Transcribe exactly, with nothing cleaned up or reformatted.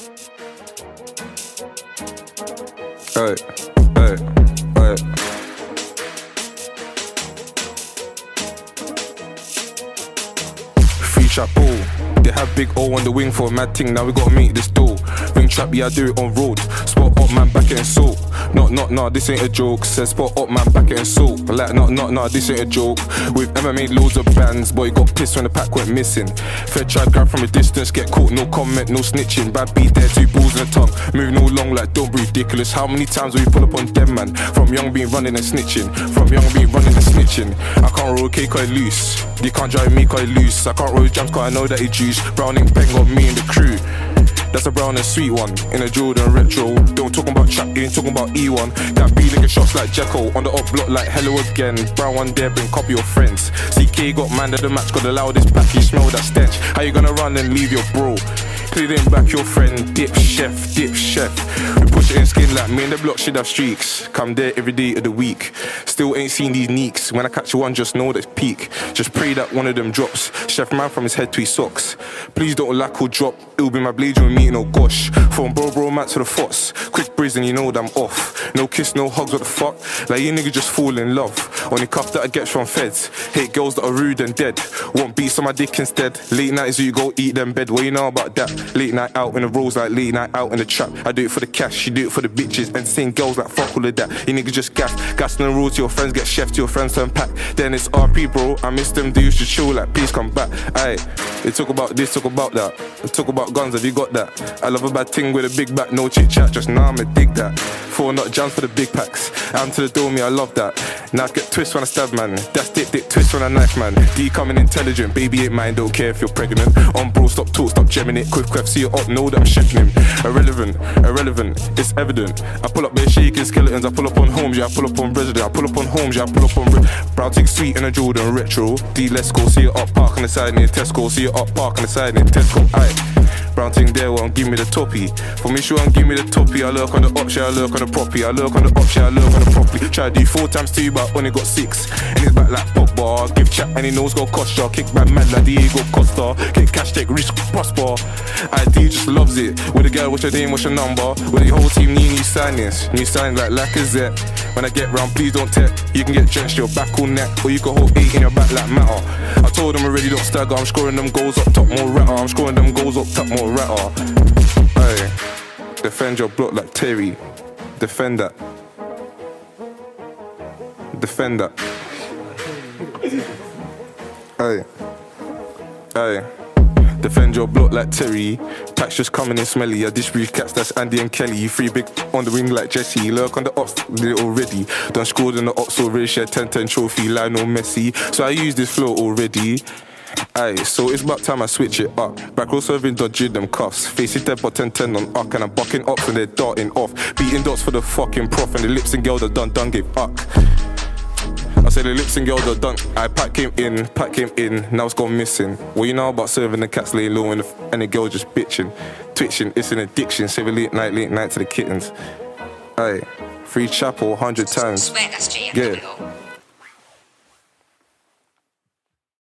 Hey, hey, hey. Free Chapeau. They have big O on the wing for a mad thing. Now we gotta make this dough. Ring trap, yeah, I do it on road. Spot up, man, back in soap. Not, not, nah, this ain't a joke. Said spot up, man, back in soap. Like, not, not, nah, this ain't a joke. With Emma made loads of bands, but he got pissed when the pack went missing. Fed tried grab from a distance, get caught, no comment, no snitching. Bad beat there, two balls in the tongue. Move no long like don't be ridiculous. How many times will we pull up on them, man? From young being running and snitching. From young being running and snitching. I can't roll cake cause loose. You can't drive me cause loose. I can't roll jams cause I know that he juice. Browning pen got me and the crew. That's a brown and sweet one, in a Jordan retro. Don't talk about trap, you ain't talking about E one. That B nigga shots like Jacko, on the up block like hello again. Brown one there, bring copy your friends. C K got man of the match, got the loudest pack, you smell that stench. How you gonna run and leave your bro? Clearing back your friend, dip chef, dip chef. We push it in skin like me and the block should have streaks. Come there every day of the week. Still ain't seen these neeks. When I catch one, just know that's peak. Just pray that one of them drops. Chef man from his head to his socks. Please don't lack or drop. It'll be my blade when meeting, oh gosh. From bro bro mat to the foss. Quick breeze and you know that I'm off. No kiss, no hugs, what the fuck? Like you nigga just fall in love. Only cuff that I get from feds. Hate girls that are rude and dead. Want beats on my dick instead. Late nights you go eat them bed. What you know about that? Late night out in the rolls like late night out in the trap. I do it for the cash, you do it for the bitches. And seeing girls like fuck all of that. You niggas just gas, gassing the rules to your friends, get chef to your friends turn pack. Then it's R P bro, I miss them dudes to chill like please come back. Aye, they talk about this, talk about that. They talk about guns, have you got that? I love a bad thing with a big back, no chit chat, just nah I'ma dig that. Four nut jams for the big packs. I'm to the door me, I love that. Now I get twist when I stab man. That's dick dick twist when I knife man. D coming intelligent, baby ain't mine, don't care if you're pregnant. On bro, stop talk, stop jamming it. Quick crap, see it up, know that I'm chefing him. Irrelevant, irrelevant, it's evident. I pull up bare shaking skeletons, I pull up on homes, yeah, I pull up on resident. I pull up on homes, yeah, I pull up on re- Brown tick sweet in a Jordan retro. D let's go, see it up, park on the side near Tesco. See it up, park on the side near Tesco. Aye. Brown thing there won't give me the toppy. For me, sure won't give me the toppy. I lurk on the option, I lurk on the proppy. I lurk on the option, I lurk on the properly. Try to do four times two, but only got six. And he's back like Pogba. Give chat and he knows go Costa. Kick back mad like Diego Costa. Kick cash, take risk, prosper. I D just loves it. With a girl, what's your name, what's your number? With the whole team, need new signings. New signings like Lacazette. When I get round, please don't tech. You can get drenched, your back all neck. Or you can hold eight in your back like matter. I told them already, don't stagger. I'm scoring them goals up top, more ratter. I'm scoring them goals up top, more ratter. Hey, defend your block like Terry. Defend that. Defend that. Hey, hey. Defend your block like Terry. Packs just coming in smelly. I distribute cats, that's Andy and Kelly. Free big on the wing like Jesse. Lurk on the ops, did it already. Done scored in the ops already. Share ten ten trophy, Lionel Messi. So I use this flow already. Aye, so it's about time I switch it up. Back row serving dodging them cuffs. Face it dead but ten ten on uck. And I'm bucking up and they're darting off. Beating dots for the fucking prof. And the lips and girl that done done gave up. I said the lips and girl that done. I pack came in, pack came in. Now it's gone missing. What you know about serving the cats lay low and the, and the girl just bitching. Twitching, it's an addiction. Save a late night, late night to the kittens. Aye, free chapel hundred times. Swear that's G. Yeah.